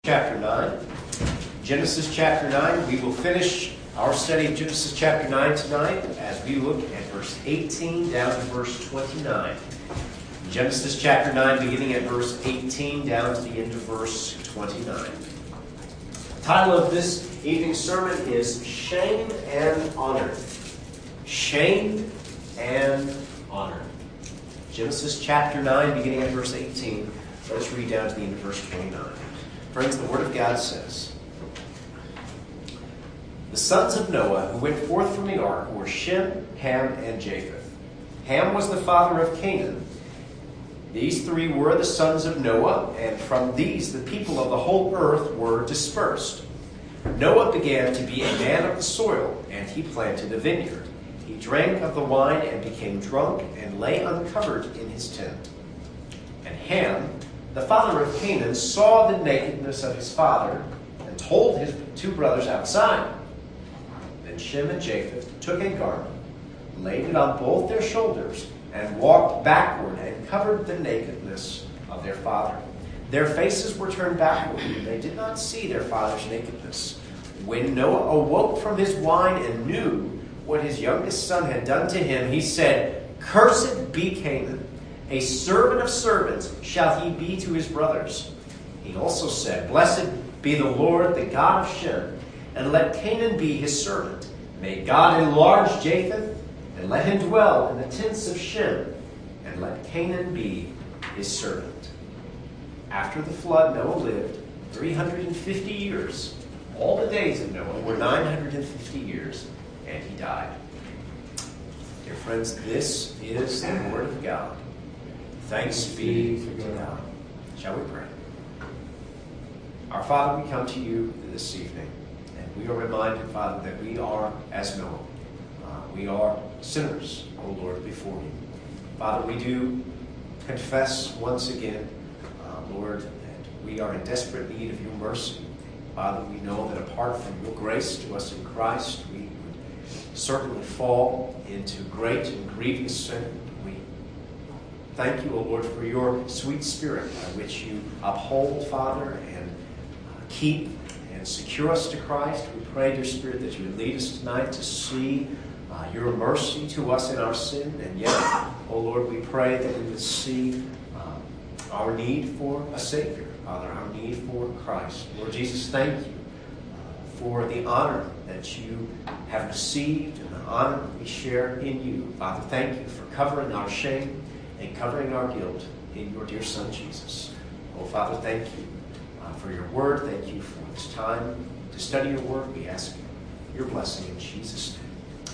Chapter 9. Genesis chapter 9. We will finish our study of Genesis chapter 9 tonight as we look at verse 18 down to verse 29. Genesis chapter 9 beginning at verse 18 down to the end of verse 29. The title of this evening's sermon is Shame and Honor. Shame and Honor. Genesis chapter 9 beginning at verse 18. Let's read down to the end of verse 29. Friends, the Word of God says, "The sons of Noah who went forth from the ark were Shem, Ham, and Japheth. Ham was the father of Canaan. These three were the sons of Noah, and from these the people of the whole earth were dispersed. Noah began to be a man of the soil, and he planted a vineyard. He drank of the wine and became drunk, and lay uncovered in his tent. And Ham, the father of Canaan, saw the nakedness of his father and told his two brothers outside. Then Shem and Japheth took a garment, laid it on both their shoulders, and walked backward and covered the nakedness of their father. Their faces were turned backward, and they did not see their father's nakedness. When Noah awoke from his wine and knew what his youngest son had done to him, he said, 'Cursed be Canaan. A servant of servants shall he be to his brothers.' He also said, 'Blessed be the Lord, the God of Shem, and let Canaan be his servant. May God enlarge Japheth, and let him dwell in the tents of Shem, and let Canaan be his servant.' After the flood, Noah lived 350 years. All the days of Noah were 950 years, and he died." Dear friends, this is the Word of God. Thanks be to God. Shall we pray? Our Father, we come to you this evening, and we are reminded, Father, that we are as Noah. We are sinners, O Lord, before you. Father, we do confess once again, Lord, that we are in desperate need of your mercy. Father, we know that apart from your grace to us in Christ, we would certainly fall into great and grievous sin. Thank you, O Lord, for your sweet Spirit by which you uphold, Father, and keep and secure us to Christ. We pray, dear Spirit, that you would lead us tonight to see your mercy to us in our sin. And yet, O Lord, we pray that we would see our need for a Savior, Father, our need for Christ. Lord Jesus, thank you for the honor that you have received and the honor that we share in you. Father, thank you for covering our shame and covering our guilt in your dear Son, Jesus. Oh, Father, thank you for your word. Thank you for this time to study your word. We ask your blessing in Jesus' name.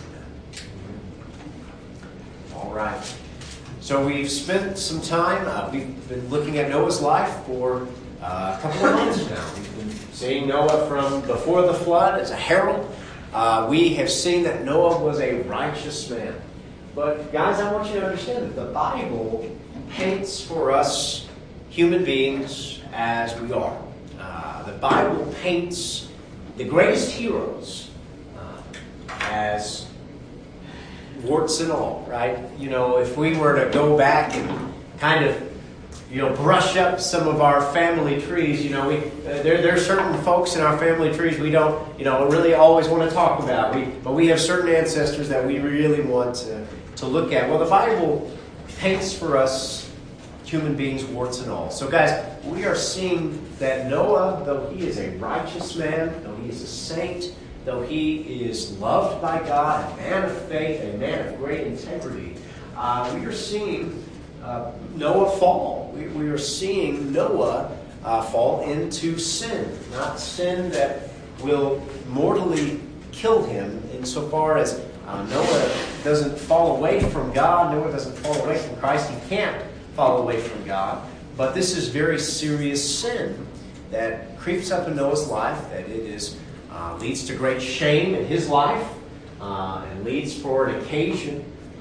Amen. All right. So we've spent some time, we've been looking at Noah's life for a couple of months now. We've been seeing Noah from before the flood as a herald. We have seen that Noah was a righteous man. But guys, I want you to understand that the Bible paints for us human beings as we are. The Bible paints the greatest heroes as warts and all, right? You know, if we were to go back and kind of, brush up some of our family trees, there are certain folks in our family trees we don't, really always want to talk about. But we have certain ancestors that we really want to look at. Well, the Bible paints for us human beings, warts and all. So guys, we are seeing that Noah, though he is a righteous man, though he is a saint, though he is loved by God, a man of faith, a man of great integrity, we are seeing Noah fall. We are seeing Noah fall into sin. Not sin that will mortally kill him insofar as Noah doesn't fall away from God. Noah doesn't fall away from Christ. He can't fall away from God. But this is very serious sin that creeps up in Noah's life, that it is leads to great shame in his life, and leads for an occasion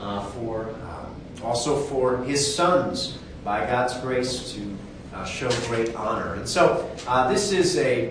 also for his sons, by God's grace, to show great honor. And so this is a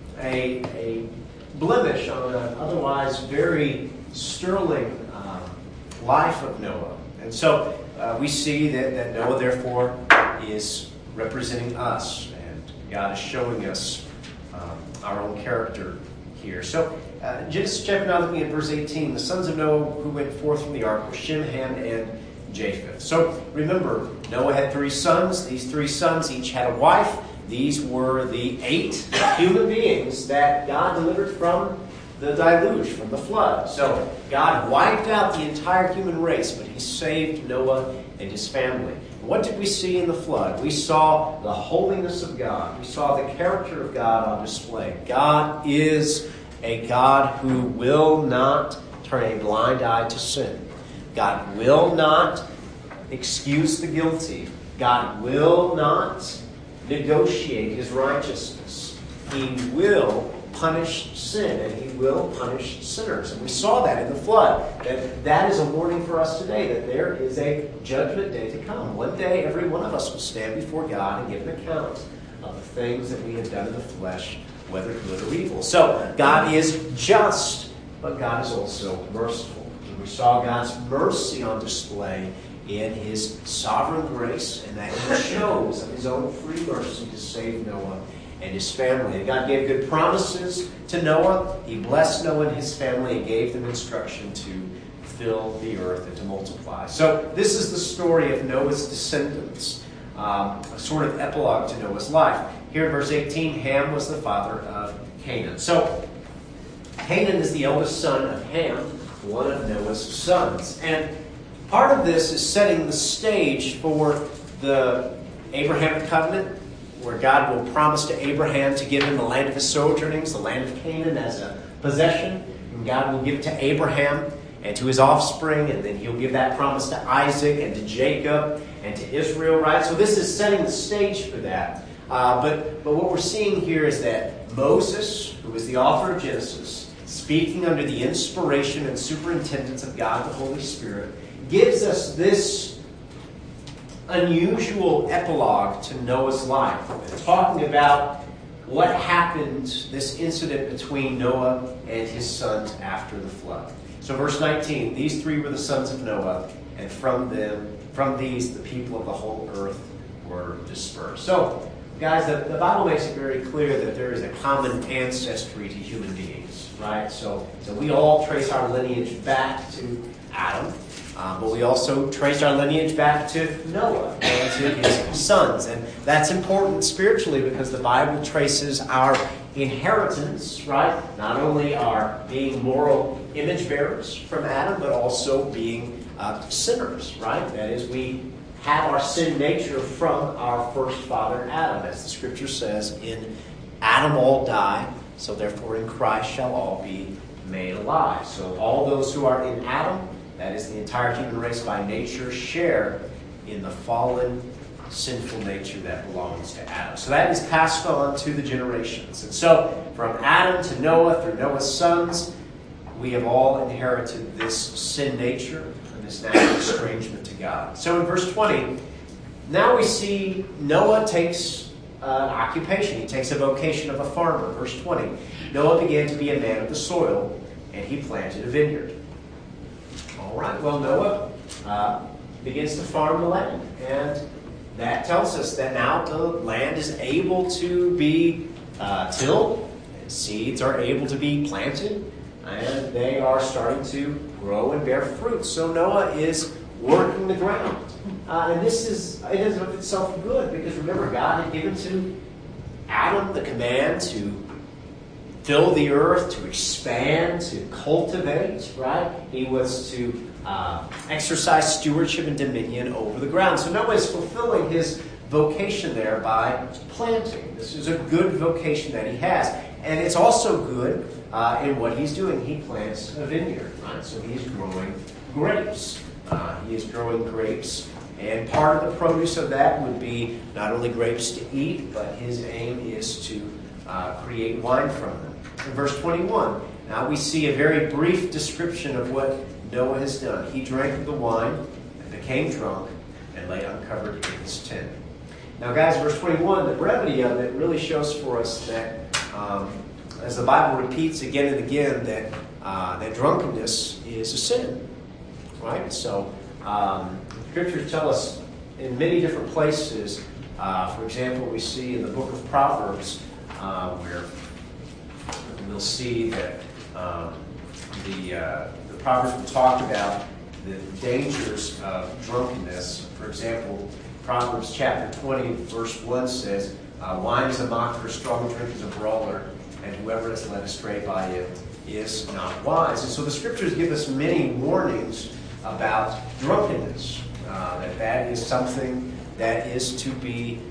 blemish on an otherwise very sterling life of Noah. And so we see that Noah, therefore, is representing us. And God is showing us our own character here. So Genesis chapter 9, looking at verse 18, the sons of Noah who went forth from the ark were Shem, Ham, and Japheth. So remember, Noah had 3 sons. These 3 sons each had a wife. These were the 8 human beings that God delivered from the deluge, from the flood. So God wiped out the entire human race, but he saved Noah and his family. What did we see in the flood? We saw the holiness of God. We saw the character of God on display. God is a God who will not turn a blind eye to sin. God will not excuse the guilty. God will not negotiate his righteousness. He will punish sin, and he will punish sinners. And we saw that in the flood. That is a warning for us today, that there is a judgment day to come. One day, every one of us will stand before God and give an account of the things that we have done in the flesh, whether good or evil. So, God is just, but God is also merciful. And we saw God's mercy on display in his sovereign grace, and that he chose of his own free mercy to save Noah and his family. And God gave good promises to Noah. He blessed Noah and his family and gave them instruction to fill the earth and to multiply. So this is the story of Noah's descendants, a sort of epilogue to Noah's life. Here in verse 18, Ham was the father of Canaan. So Canaan is the eldest son of Ham, one of Noah's sons. And part of this is setting the stage for the Abrahamic covenant, where God will promise to Abraham to give him the land of his sojournings, the land of Canaan, as a possession. And God will give it to Abraham and to his offspring, and then he'll give that promise to Isaac and to Jacob and to Israel, right? So this is setting the stage for that. But what we're seeing here is that Moses, who is the author of Genesis, speaking under the inspiration and superintendence of God the Holy Spirit, gives us this unusual epilogue to Noah's life, talking about what happened, this incident between Noah and his sons after the flood. So verse 19, these 3 were the sons of Noah, and from these the people of the whole earth were dispersed. So, guys, the Bible makes it very clear that there is a common ancestry to human beings, right? So we all trace our lineage back to Adam. But we also trace our lineage back to Noah and to his sons. And that's important spiritually because the Bible traces our inheritance, right? Not only our being moral image bearers from Adam, but also being sinners, right? That is, we have our sin nature from our first father Adam. As the scripture says, in Adam all die, so therefore in Christ shall all be made alive. So all those who are in Adam, that is, the entire human race by nature, share in the fallen, sinful nature that belongs to Adam. So that is passed on to the generations. And so, from Adam to Noah, through Noah's sons, we have all inherited this sin nature and this natural estrangement to God. So in verse 20, now we see Noah takes an occupation. He takes a vocation of a farmer. Verse 20, Noah began to be a man of the soil, and he planted a vineyard. All right, well, Noah begins to farm the land, and that tells us that now the land is able to be tilled, and seeds are able to be planted, and they are starting to grow and bear fruit. So Noah is working the ground. And this is, in and of itself, good, because remember, God had given to Adam the command to fill the earth, to expand, to cultivate, right? He was to exercise stewardship and dominion over the ground. So Noah is fulfilling his vocation there by planting. This is a good vocation that he has. And it's also good in what he's doing. He plants a vineyard, right? So he's growing grapes. He is growing grapes. And part of the produce of that would be not only grapes to eat, but his aim is to create wine from them. In verse 21, now we see a very brief description of what Noah has done. He drank of the wine and became drunk and lay uncovered in his tent. Now, guys, verse 21, the brevity of it really shows for us that, as the Bible repeats again and again, that drunkenness is a sin, right? So, scriptures tell us in many different places. For example, we see in the book of Proverbs where we'll see that the Proverbs will talk about the dangers of drunkenness. For example, Proverbs chapter 20, verse 1 says, wine is a mocker, strong drink is a brawler, and whoever is led astray by it is not wise. And so the Scriptures give us many warnings about drunkenness, that is something that is to be,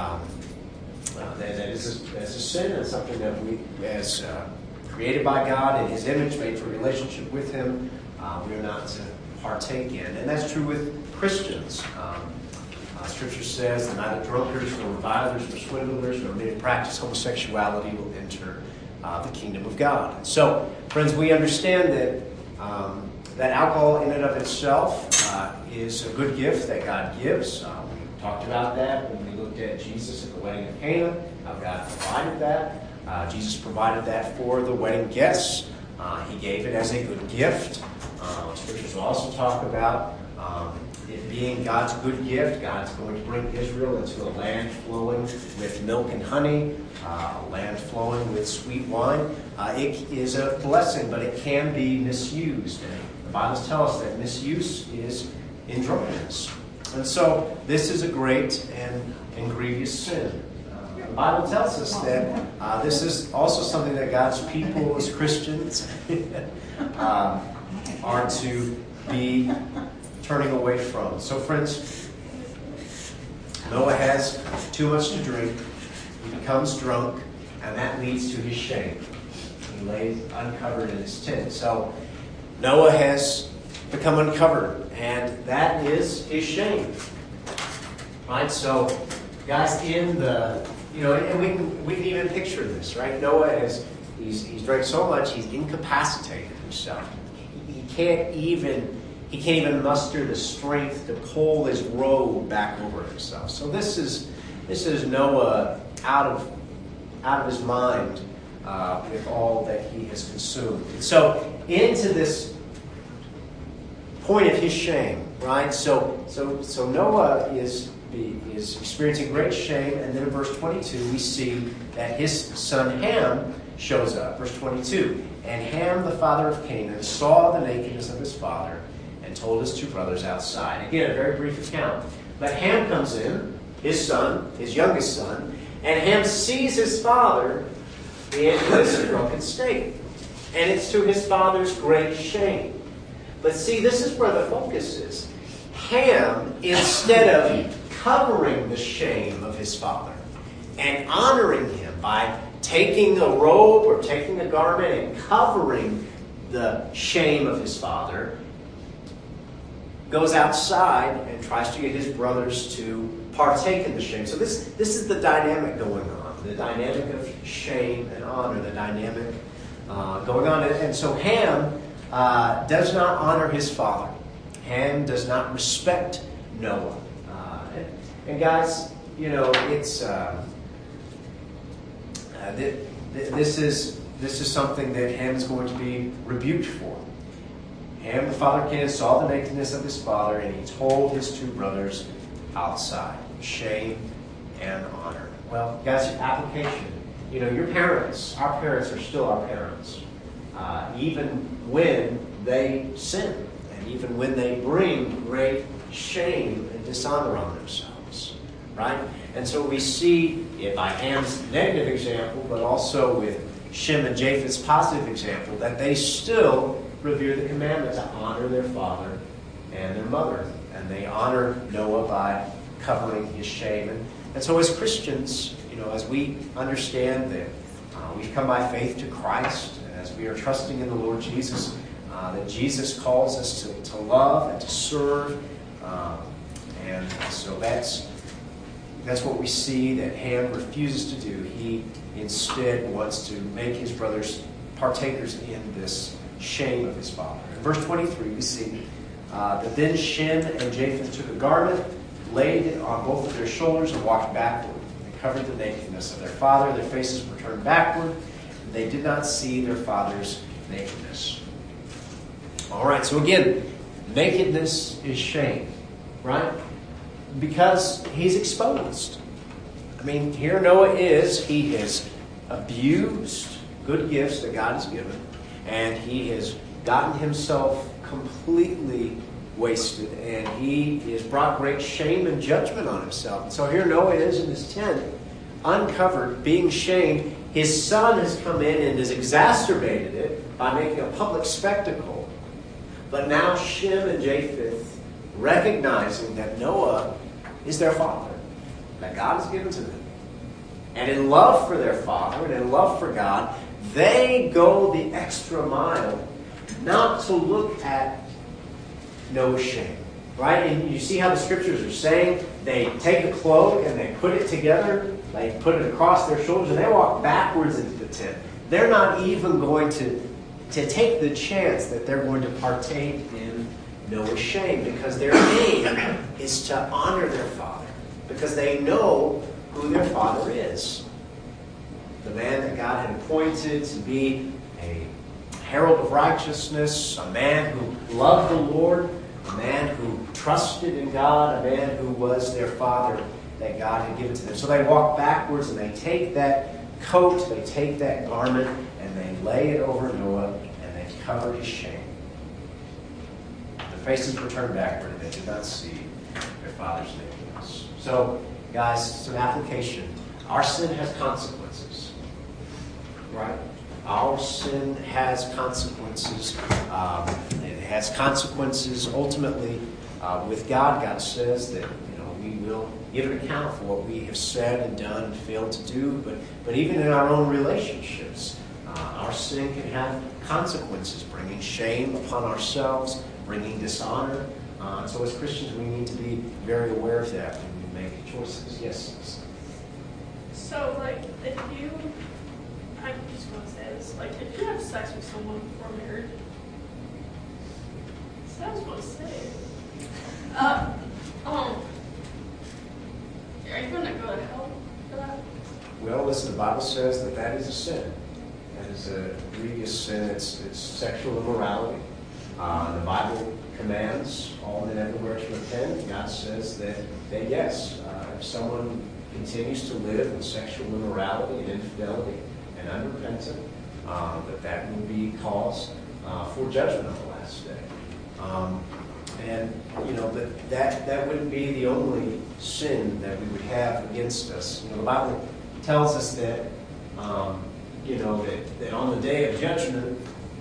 that is a sin, and something that we, as created by God in His image, made for relationship with Him, we are not to partake in. And that's true with Christians. Scripture says that neither drunkards, nor revilers, nor swindlers, nor men who practice homosexuality will enter the kingdom of God. And so, friends, we understand that that alcohol in and of itself is a good gift that God gives. We talked about that when we looked at Jesus at the wedding of Cana, how God provided that. Jesus provided that for the wedding guests. He gave it as a good gift. Scriptures also talk about it being God's good gift. God's going to bring Israel into a land flowing with milk and honey, a land flowing with sweet wine. It is a blessing, but it can be misused. And the Bible tells us that misuse is in drunkenness. And so this is a great and grievous sin. The Bible tells us that this is also something that God's people as Christians are to be turning away from. So, friends, Noah has too much to drink. He becomes drunk, and that leads to his shame. He lays uncovered in his tent. So, Noah has become uncovered, and that is his shame. Right? So, guys, in the, and we can even picture this, right? Noah he's drank so much, he's incapacitated himself. He can't even muster the strength to pull his robe back over himself. So this is Noah out of his mind with all that he has consumed. And so into this point of his shame, right? So Noah is experiencing great shame, and then in verse 22 we see that his son Ham shows up. Verse 22, and Ham, the father of Canaan, saw the nakedness of his father and told his two brothers outside. Again, a very brief account. But Ham comes in, his son, his youngest son, and Ham sees his father in this drunken state. And it's to his father's great shame. But see, this is where the focus is. Ham, instead of covering the shame of his father and honoring him by taking a robe or taking a garment and covering the shame of his father, goes outside and tries to get his brothers to partake in the shame. So this is the dynamic going on, the dynamic of shame and honor, the dynamic going on. And so Ham does not honor his father. Ham does not respect Noah. And guys, it's this is something that Ham is going to be rebuked for. Ham, the father of Canaan, saw the nakedness of his father, and he told his two brothers outside. Shame and honor. Well, guys, application. Your parents, our parents are still our parents. Even when they sin, and even when they bring great shame and dishonor on themselves. Right? And so we see it by Ham's negative example, but also with Shem and Japheth's positive example, that they still revere the commandment to honor their father and their mother. And they honor Noah by covering his shame. And so as Christians, as we understand that we've come by faith to Christ, as we are trusting in the Lord Jesus, that Jesus calls us to love and to serve. And so that's what we see that Ham refuses to do. He instead wants to make his brothers partakers in this shame of his father. In verse 23, we see that then Shem and Japheth took a garment, laid it on both of their shoulders, and walked backward. They covered the nakedness of their father. Their faces were turned backward. And they did not see their father's nakedness. All right, so again, nakedness is shame, right? Because he's exposed. I mean, here Noah is. He has abused good gifts that God has given, and he has gotten himself completely wasted, and he has brought great shame and judgment on himself. And so here Noah is in his tent, uncovered, being shamed. His son has come in and has exacerbated it by making a public spectacle. But now Shem and Japheth, recognizing that Noah is their father, that God has given to them, and in love for their father and in love for God, they go the extra mile not to look at Noah's shame. Right? And you see how the scriptures are saying they take a cloak and they put it together, they put it across their shoulders, and they walk backwards into the tent. They're not even going to take the chance that they're going to partake in Noah's shame, because their aim is to honor their father, because they know who their father is. The man that God had appointed to be a herald of righteousness, a man who loved the Lord, a man who trusted in God, a man who was their father that God had given to them. So they walk backwards and they take that coat, they take that garment, and they lay it over Noah, and they cover his shame. Their faces were turned backward, and they did not see their father's nakedness. So, guys, some application. Our sin has consequences. Right? Our sin has consequences. It has consequences ultimately with God. God says that we will give an account for what we have said and done and failed to do. But even in our own relationships, our sin can have consequences, bringing shame upon ourselves, bringing dishonor. So as Christians, we need to be very aware of that when we make choices. Yes? So, if you... I just want to say this. If you have sex with someone before marriage, sounds what to say. Are you going to go to hell for that? Well, listen, the Bible says that is a sin. That is a grievous sin. It's sexual immorality. The Bible commands all men everywhere to repent. God says that yes, if someone continues to live in sexual immorality and infidelity and unrepentant, that will be cause for judgment on the last day. But that wouldn't be the only sin that we would have against us. The Bible tells us that that on the day of judgment,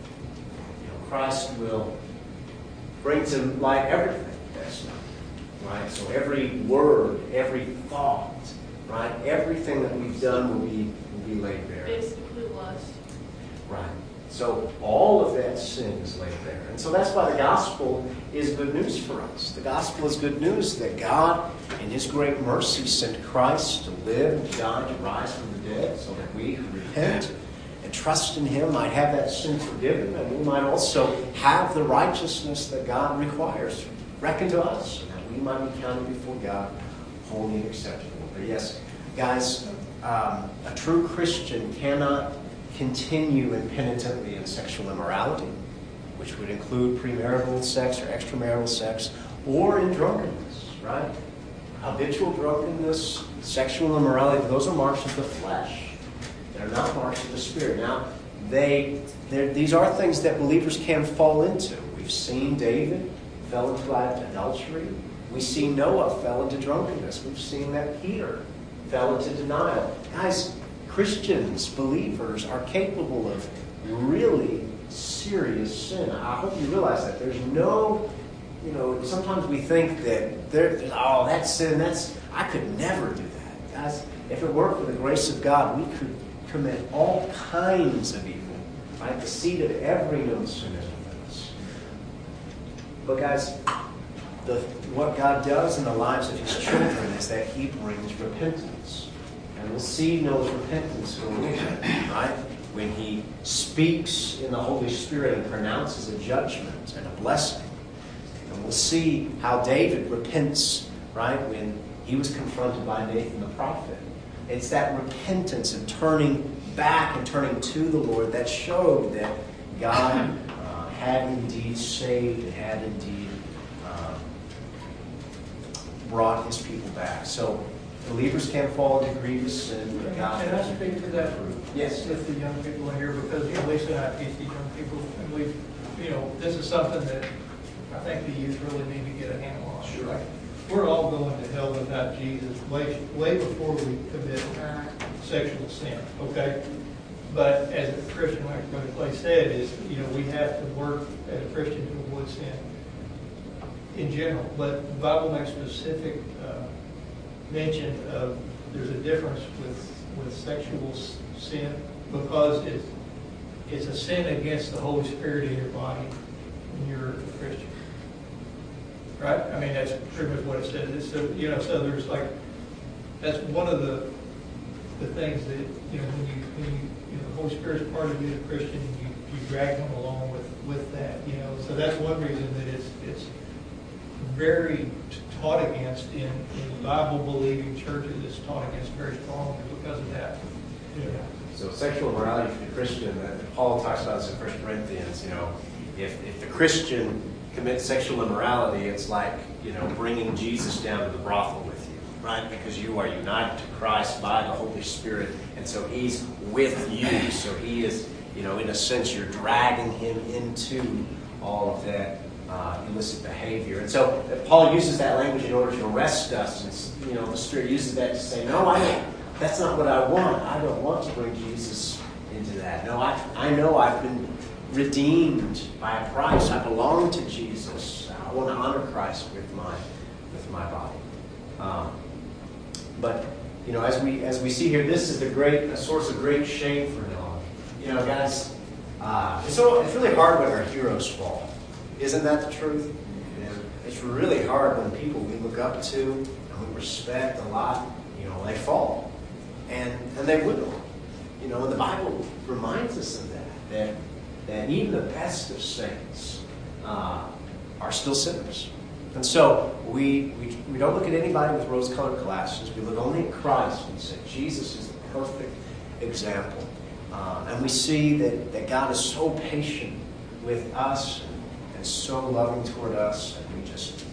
Christ will bring to light everything that's done. Right? So every word, every thought, right? Everything that we've done will be laid bare. Basically lust. Right. So all of that sin is laid bare. And so that's why the gospel is good news for us. The gospel is good news that God, in his great mercy, sent Christ to live and to die and to rise from the dead, so that we who repent and trust in him might have that sin forgiven, and we might also have the righteousness that God requires reckoned to us, and that we might be counted before God holy and acceptable. But yes, guys, a true Christian cannot continue impenitently in sexual immorality, which would include premarital sex or extramarital sex, or in drunkenness, right? Habitual drunkenness, sexual immorality, those are marks of the flesh. They're not marks of the Spirit. Now, these are things that believers can fall into. We've seen David fell into adultery. We see Noah fell into drunkenness. We've seen that Peter fell into denial. Guys, Christians, believers, are capable of really serious sin. I hope you realize that. There's no, sometimes we think that that's sin, I could never do that. Guys, if it weren't for the grace of God, we could commit all kinds of evil. Right? The seed of every known sin is within us. But guys, what God does in the lives of his children is that he brings repentance. And we'll see Noah's repentance in a little bit, right? When he speaks in the Holy Spirit and pronounces a judgment and a blessing. And we'll see how David repents, right? When he was confronted by Nathan the prophet. It's that repentance and turning back and turning to the Lord that showed that God had indeed saved and had indeed brought his people back. So believers can fall into grievous sin. Can I speak to that? Yes. With the young people in here, because Lisa and I teach the young people, and this is something that I think the youth really need to get a handle on. Sure. Like, we're all going to hell without Jesus way before we commit sexual sin, okay? But as a Christian, like Brother Clay said, we have to work as a Christian to avoid sin in general. But the Bible makes specific mention of there's a difference with sexual sin, because it's a sin against the Holy Spirit in your body when you're a Christian. Right? I mean, that's pretty much what it says. So there's that's one of the things that, when the Holy Spirit's part of being a Christian, you drag them along with that, So that's one reason that it's very taught against in Bible-believing churches. It's taught against very strongly because of that. So sexual immorality for the Christian, Paul talks about this in 1 Corinthians, if the Christian commits sexual immorality, it's like, bringing Jesus down to the brothel with you, right? Because you are united to Christ by the Holy Spirit, and so he's with you. So he is, in a sense, you're dragging him into all of that illicit behavior. And so Paul uses that language in order to arrest us. And, the Spirit uses that to say, no, that's not what I want. I don't want to bring Jesus into that. No, I know I've been redeemed by a price. I belong to Jesus. I want to honor Christ with my body. But as we see here, this is a source of great shame for Noah. Guys, it's really hard when our heroes fall. Isn't that the truth? It's really hard when people we look up to and we respect a lot, they fall, and they will. And the Bible reminds us of that even the best of saints are still sinners. And so we don't look at anybody with rose-colored glasses. We look only at Christ and say, Jesus is the perfect example. And we see that God is so patient with us and so loving toward us, and we just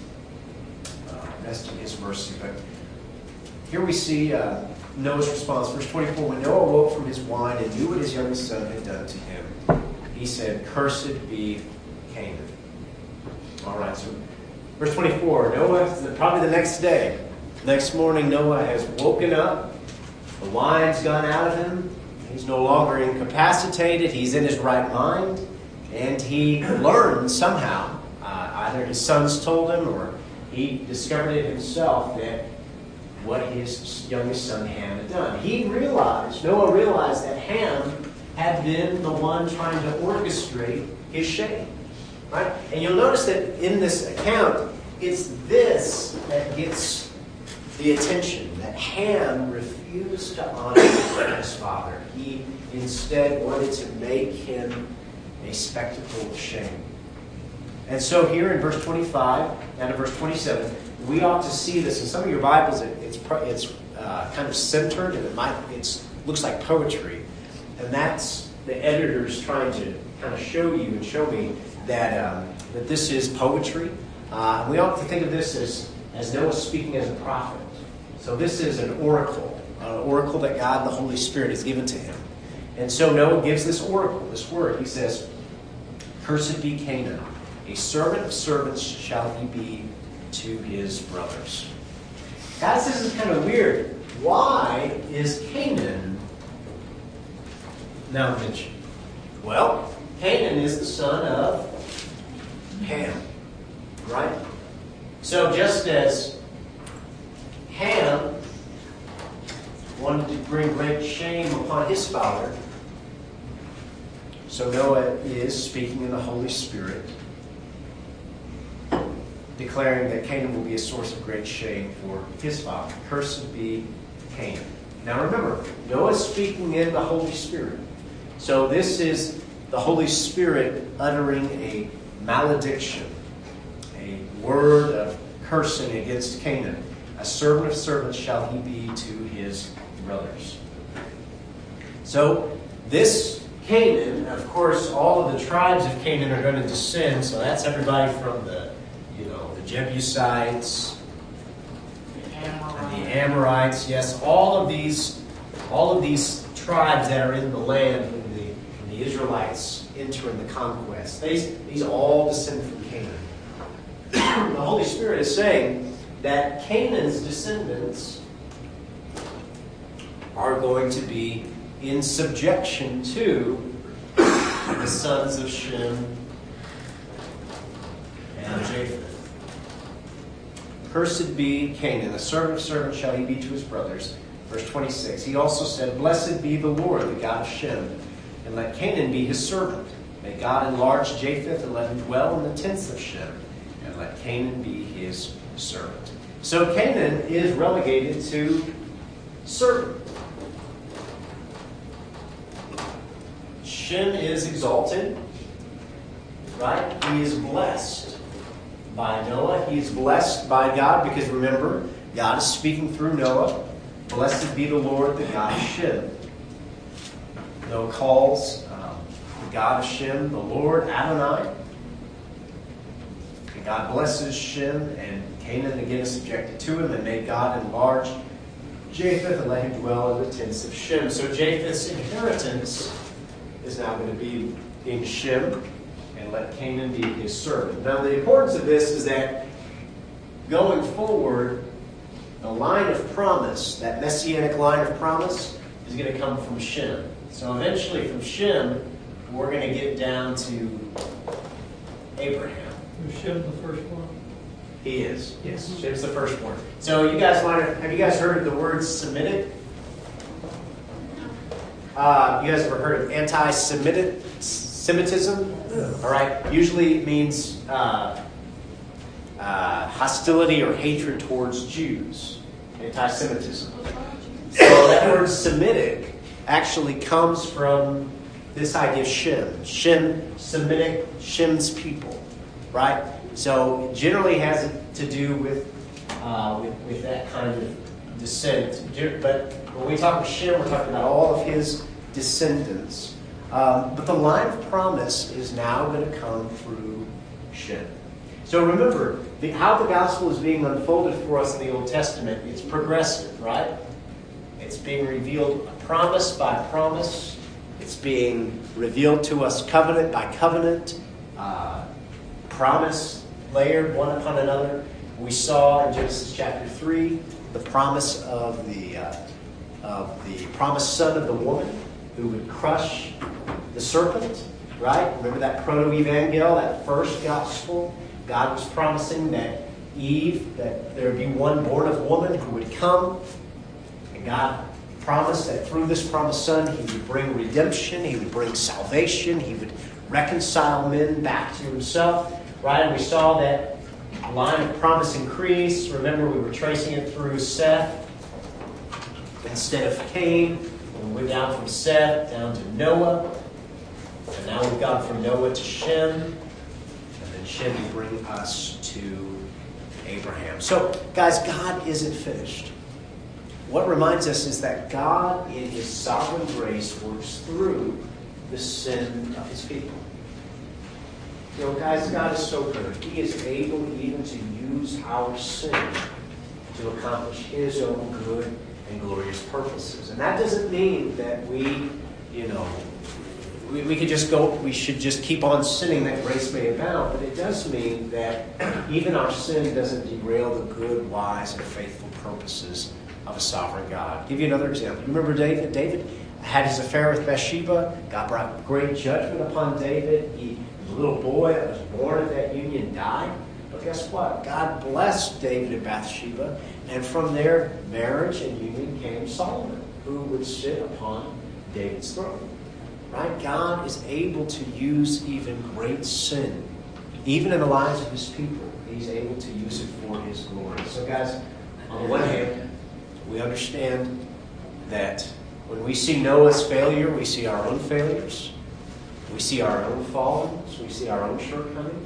rest in his mercy. But here we see Noah's response. Verse 24, when Noah awoke from his wine and knew what his youngest son had done to him, he said, "Cursed be Canaan." All right, so verse 24, Noah, probably the next day, next morning, Noah has woken up. The wine's gone out of him. He's no longer incapacitated. He's in his right mind. And he learned somehow, either his sons told him or he discovered it himself, that what his youngest son Ham had done. Noah realized that Ham had been the one trying to orchestrate his shame. Right? And you'll notice that in this account, it's this that gets the attention, that Ham refused to honor his father. He instead wanted to make him a spectacle of shame. And so here in verse 25 and in verse 27, we ought to see this. In some of your Bibles, it's kind of centered, and it looks like poetry. And that's the editors trying to kind of show you and show me that this is poetry. We ought to think of this as Noah speaking as a prophet. So this is an oracle that God, the Holy Spirit, has given to him. And so Noah gives this oracle, this word. He says, "Cursed be Canaan, a servant of servants shall he be to his brothers." Guys, this is kind of weird. Why is Canaan now mentioned? Well, Canaan is the son of Ham, right? So just as Ham wanted to bring great shame upon his father, so Noah is speaking in the Holy Spirit, declaring that Canaan will be a source of great shame for his father. Cursed be Canaan. Now remember, Noah is speaking in the Holy Spirit. So this is the Holy Spirit uttering a malediction, a word of cursing against Canaan. A servant of servants shall he be to his brothers. So this Canaan, of course, all of the tribes of Canaan are going to descend. So that's everybody from the Jebusites, and the Amorites, yes, all of these tribes that are in the land when the Israelites enter in the conquest. These all descend from Canaan. The Holy Spirit is saying that Canaan's descendants are going to be in subjection to the sons of Shem and Japheth. Cursed be Canaan, a servant of servants shall he be to his brothers. Verse 26, he also said, Blessed be the Lord, the God of Shem, and let Canaan be his servant. May God enlarge Japheth and let him dwell in the tents of Shem, and let Canaan be his servant. So Canaan is relegated to servant. Shem is exalted, right? He is blessed by Noah. He is blessed by God because remember, God is speaking through Noah. Blessed be the Lord, the God of Shem. Noah calls the God of Shem the Lord Adonai. And God blesses Shem, and Canaan again is subjected to him, and may God enlarge Japheth and let him dwell in the tents of Shem. So Japheth's inheritance is now going to be in Shem, and let Canaan be his servant. Now the importance of this is that going forward, the line of promise, that messianic line of promise, is going to come from Shem. So eventually from Shem, we're going to get down to Abraham. Was Shem the first one? He is, yes. Shem's the firstborn. So you guys have you guys heard of the word Semitic? You guys ever heard of anti-Semitism? All right. Usually it means hostility or hatred towards Jews. Anti-Semitism. So that word Semitic actually comes from this idea of Shem. Shem, Semitic, Shem's people. Right? So it generally has to do with that kind of descent. But when we talk about Shem, we're talking about all of his descendants. But the line of promise is now going to come through Shem. So remember, how the gospel is being unfolded for us in the Old Testament, it's progressive, right? It's being revealed promise by promise. It's being revealed to us covenant by covenant. Promise layered one upon another. We saw in Genesis chapter 3 the promise of the promised son of the woman who would crush the serpent, right? Remember that proto-evangel, that first gospel? God was promising that Eve, that there would be one born of woman who would come. And God promised that through this promised son, he would bring redemption, he would bring salvation, he would reconcile men back to himself, right? And we saw that line of promise increase. Remember, we were tracing it through Seth instead of Cain. We went down from Seth down to Noah. And now we've gone from Noah to Shem. And then Shem will bring us to Abraham. So, guys, God isn't finished. What reminds us is that God, in his sovereign grace, works through the sin of his people. You know, guys, God is so good. He is able even to use our sin to accomplish his own good and glorious purposes. And that doesn't mean that we could just go, we should just keep on sinning that grace may abound. But it does mean that even our sin doesn't derail the good, wise, and faithful purposes of a sovereign God. I'll give you another example. You remember David? David had his affair with Bathsheba. God brought great judgment upon David. The little boy that was born of that union died. But guess what? God blessed David and Bathsheba. And from their marriage and union came Solomon, who would sit upon David's throne. Right? God is able to use even great sin, even in the lives of his people. He's able to use it for his glory. So guys, on the one hand, we understand that when we see Noah's failure, we see our own failures. We see our own fallings. We see our own shortcomings.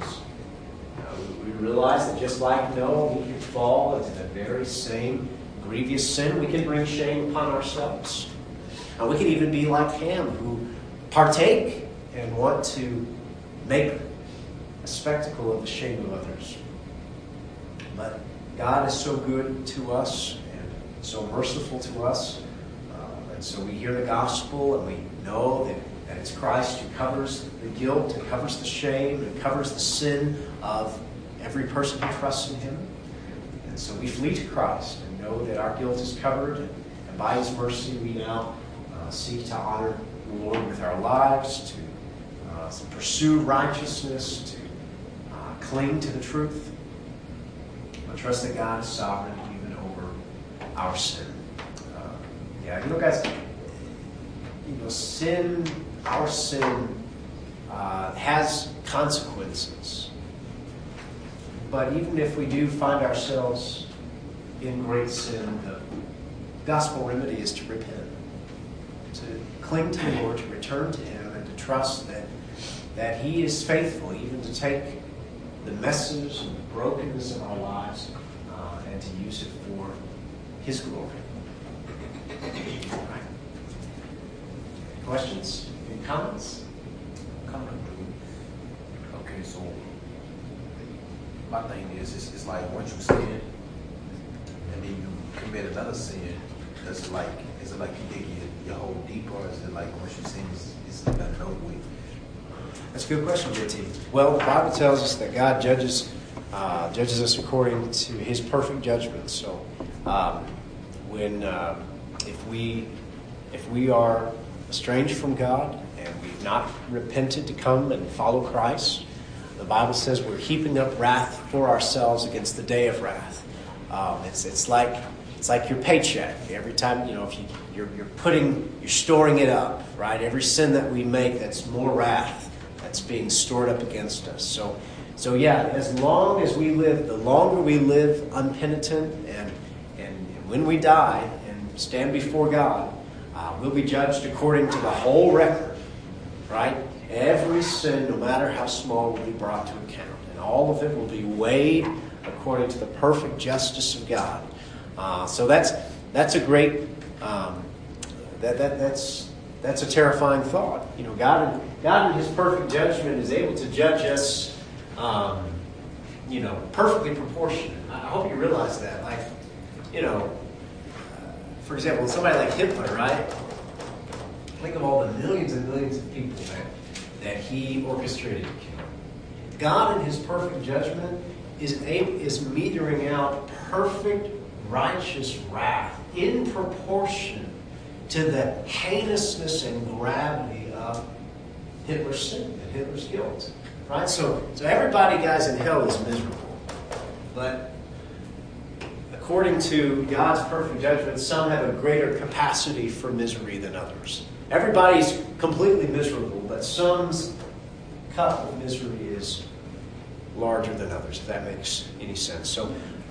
We realize that just like Noah, we can fall into the very same grievous sin. We can bring shame upon ourselves. And we can even be like Ham, who partake and want to make a spectacle of the shame of others. But God is so good to us and so merciful to us. And so we hear the gospel and we know that it's Christ who covers the guilt and covers the shame and covers the sin of every person who trusts in him. And so we flee to Christ and know that our guilt is covered. And by his mercy, we now seek to honor the Lord with our lives, to pursue righteousness, to cling to the truth. But trust that God is sovereign even over our sin. Guys, our sin has consequences. But even if we do find ourselves in great sin, the gospel remedy is to repent, to cling to the Lord, to return to him, and to trust that he is faithful even to take the messes and the brokenness of our lives and to use it for his glory. Right. Questions? Any comments? Okay, so my thing is, it's like once you sin and then you commit another sin, is it like you dig your hole deeper, or is it like once you sin, it's done and over with? That's a good question, JT. Well, the Bible tells us that God judges us according to his perfect judgment. So if we are estranged from God and we've not repented to come and follow Christ, the Bible says we're heaping up wrath for ourselves against the day of wrath. It's like your paycheck. Every time, if you're storing it up, right? Every sin that we make, that's more wrath that's being stored up against us. So yeah, as long as we live, the longer we live unpenitent, and when we die and stand before God, we'll be judged according to the whole record, right? Every sin, no matter how small, will be brought to account, and all of it will be weighed according to the perfect justice of God. So that's a great that's a terrifying thought. God in his perfect judgment is able to judge us, perfectly proportionate. I hope you realize that. For example, somebody like Hitler, right? Think of all the millions and millions of people that he orchestrated to kill. God in his perfect judgment is metering out perfect righteous wrath in proportion to the heinousness and gravity of Hitler's sin and Hitler's guilt. Right? So everybody, guys, in hell is miserable. But according to God's perfect judgment, some have a greater capacity for misery than others. Everybody's completely miserable, but some's cup of misery is larger than others, if that makes any sense. So,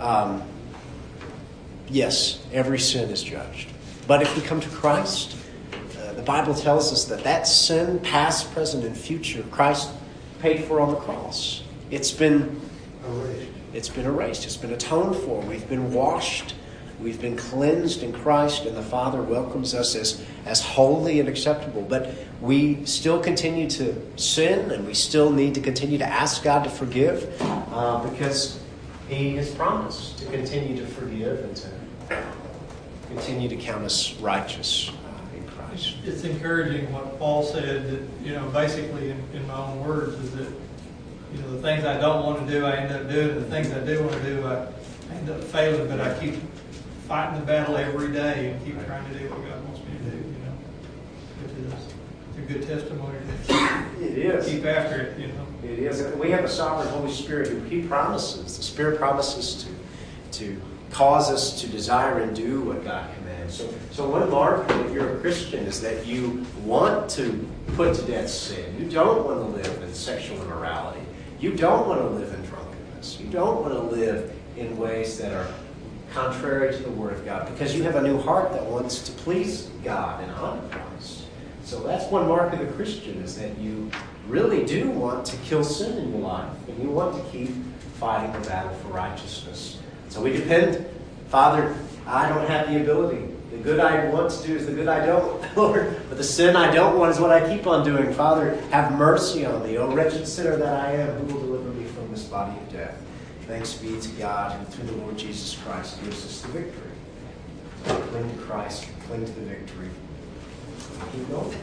yes, every sin is judged. But if we come to Christ, the Bible tells us that sin, past, present, and future, Christ paid for on the cross. It's been erased. It's been atoned for. We've been washed. We've been cleansed in Christ, and the Father welcomes us as holy and acceptable. But we still continue to sin, and we still need to continue to ask God to forgive, because he has promised to continue to forgive and to continue to count us righteous in Christ. It's encouraging what Paul said, that, basically in my own words, is that, the things I don't want to do, I end up doing, and the things I do want to do, I end up failing, but I keep fighting the battle every day and keep trying to do what God wants me to do, It's a good testimony to It is. keep after it, It is. And we have a sovereign Holy Spirit who he promises. The Spirit promises to cause us to desire and do what God commands. So one mark if you're a Christian is that you want to put to death sin. You don't want to live in sexual immorality. You don't want to live in drunkenness. You don't want to live in ways that are contrary to the Word of God, because you have a new heart that wants to please God and honor Christ. So that's one mark of the Christian, is that you really do want to kill sin in your life, and you want to keep fighting the battle for righteousness. So we depend, Father, I don't have the ability. The good I want to do is the good I don't, Lord. But the sin I don't want is what I keep on doing. Father, have mercy on me. O wretched sinner that I am, who will deliver me from this body of death? Thanks be to God, who through the Lord Jesus Christ gives us the victory. Cling to Christ. Cling to the victory. Keep going.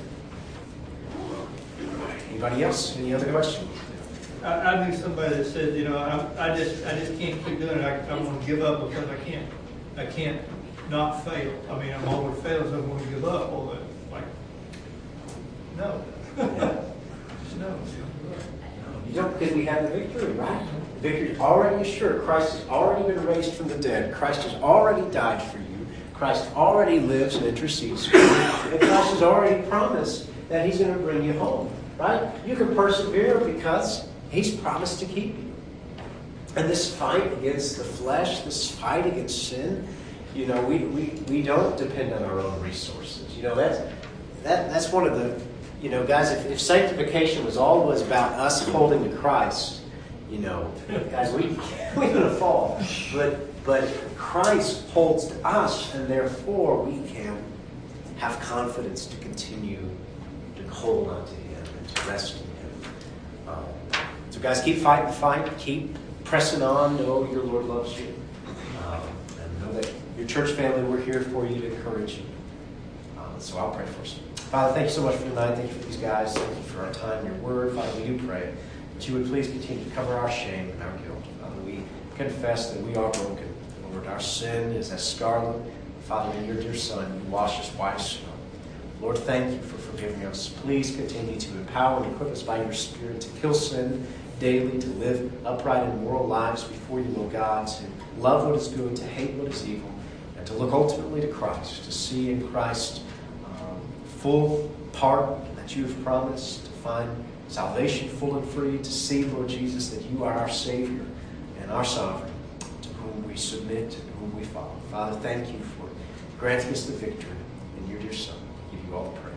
Anybody else? Any other questions? I knew somebody that said, I just can't keep doing it. I'm going to give up because I can't not fail. I mean, I'm always failing, so I'm going to give up. Well, like, no. Just no. You don't, because we have the victory, right? The victory is already assured. Christ has already been raised from the dead. Christ has already died for you. Christ already lives and intercedes for you. And Christ has already promised that he's going to bring you home, right? You can persevere because he's promised to keep you. And this fight against the flesh, this fight against sin, we don't depend on our own resources. That's one of the, guys, if sanctification was always about us holding to Christ, guys, we're going to fall. But Christ holds to us, and therefore we can have confidence to continue to hold on to him and to rest in him. So guys, keep fighting the fight. Keep pressing on. Know your Lord loves you. And know that your church family, we're here for you to encourage you. So I'll pray for us. Father, thank you so much for tonight. Thank you for these guys. Thank you for our time, your word. Father, we do pray that you would please continue to cover our shame and our guilt. Father, we confess that we are broken. Lord, our sin is as scarlet. Father, in your dear Son, you wash us white as snow. Lord, thank you for forgiving us. Please continue to empower and equip us by your Spirit to kill sin daily, to live upright and moral lives before you, O God, to love what is good, to hate what is evil, and to look ultimately to Christ, to see in Christ full part that you have promised, to find salvation full and free, to see, Lord Jesus, that you are our Savior and our Sovereign, to whom we submit, to whom we follow. Father, thank you for granting us the victory in your dear Son. We give you all the praise.